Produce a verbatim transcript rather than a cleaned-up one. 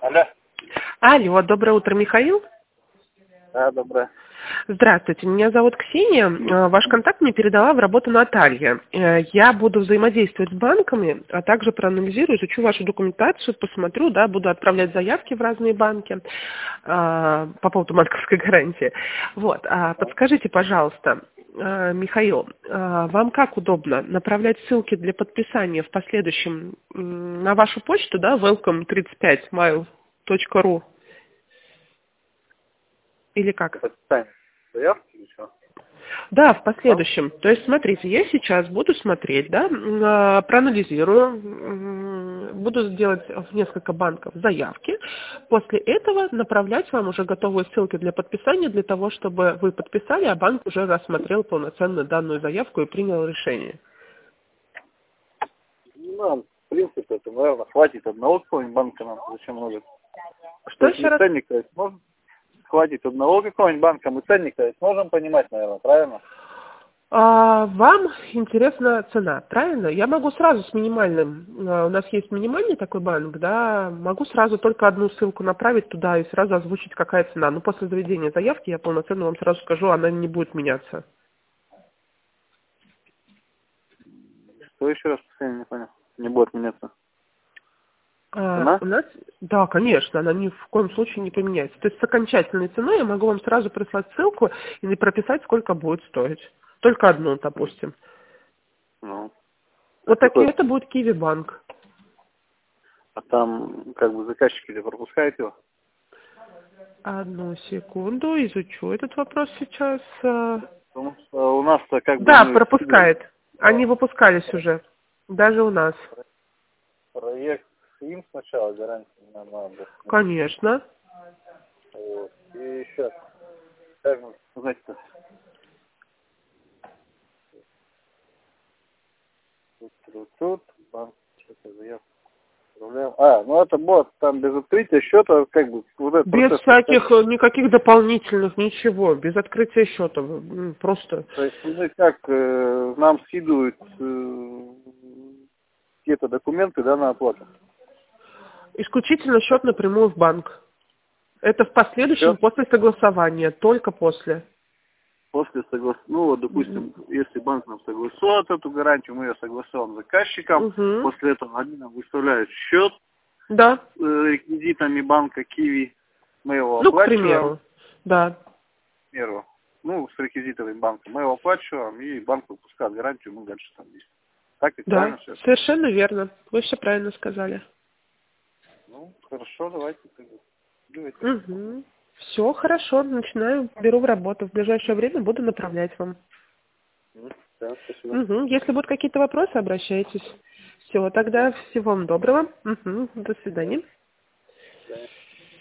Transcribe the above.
Алло. Алло, доброе утро, Михаил. Да, доброе. Здравствуйте, меня зовут Ксения. Э, Ваш контакт мне передала в работу Наталья. Э, Я буду взаимодействовать с банками, а также проанализирую, изучу вашу документацию, посмотрю, да, буду отправлять заявки в разные банки э, по поводу банковской гарантии. Вот, а подскажите, пожалуйста, э, Михаил, э, вам как удобно направлять ссылки для подписания в последующем м, на вашу почту, да, welcome тридцать пять mail точка ру или как? Подписание заявки или что? Да, в Алло. последующем. То есть, смотрите, я сейчас буду смотреть, да, м, а, проанализирую, м, буду делать в несколько банков заявки. После этого направлять вам уже готовые ссылки для подписания, для того, чтобы вы подписали, а банк уже рассмотрел полноценно данную заявку и принял решение. Ну, нам, в принципе, это, наверное, хватит одного какого-нибудь банка нам. Зачем много? То Что есть еще мы раз? ценник, то есть, можем, хватит одного какого-нибудь банка, мы ценник, то есть, можем понимать, наверное, правильно? А, вам интересна цена, правильно? Я могу сразу с минимальным, а, у нас есть минимальный такой банк, да, могу сразу только одну ссылку направить туда и сразу озвучить, какая цена. Но после заведения заявки я полноценно вам сразу скажу, она не будет меняться. Что еще раз, последний не понял? Не будет меняться. А, Цена? у нас, да, конечно, она ни в коем случае не поменяется. То есть с окончательной ценой я могу вам сразу прислать ссылку или прописать, сколько будет стоить. Только одну, допустим. Ну, а Вот такие, какой? это будет Киви банк. А там, как бы, заказчик или пропускает его? Одну секунду, изучу этот вопрос сейчас. А, Потому что у нас-то, как бы, Да, мы скидывали пропускает. Они выпускались уже. Даже у нас. проект им сначала, гарантии нам надо. Конечно. Вот. И еще, как бы, знаете-то, тут, тут, тут, банк, что-то заявку отправляем. А, ну это бот, там без открытия счета, как бы, вот этот Без процесс происходит. всяких, э, никаких дополнительных, ничего. Без открытия счета. М, Просто. То есть, ну, как, э, нам скидывают э, какие-то документы, да, на оплату. Исключительно счет напрямую в банк. Это в И последующем все, после согласования. Только после. после согласования, ну, вот, допустим, если банк нам согласует эту гарантию, мы ее согласуем с заказчиком, Угу. после этого они нам выставляют счет Да. с э, реквизитами банка Киви, мы его Ну, к оплачиваем, примеру. Да. к примеру, ну, с реквизитами банка, мы его оплачиваем, и банк выпускает гарантию, мы дальше там действуем. Так ведь Да. правильно все? Совершенно верно. Вы все правильно сказали. Ну, хорошо, давайте. Давайте. Угу. Все хорошо. Начинаю. Беру в работу. В ближайшее время буду направлять вам. Мгм. Да, спасибо. Угу. Если будут какие-то вопросы, обращайтесь. Все, Да, тогда всего вам доброго. Угу. До да, свидания. да.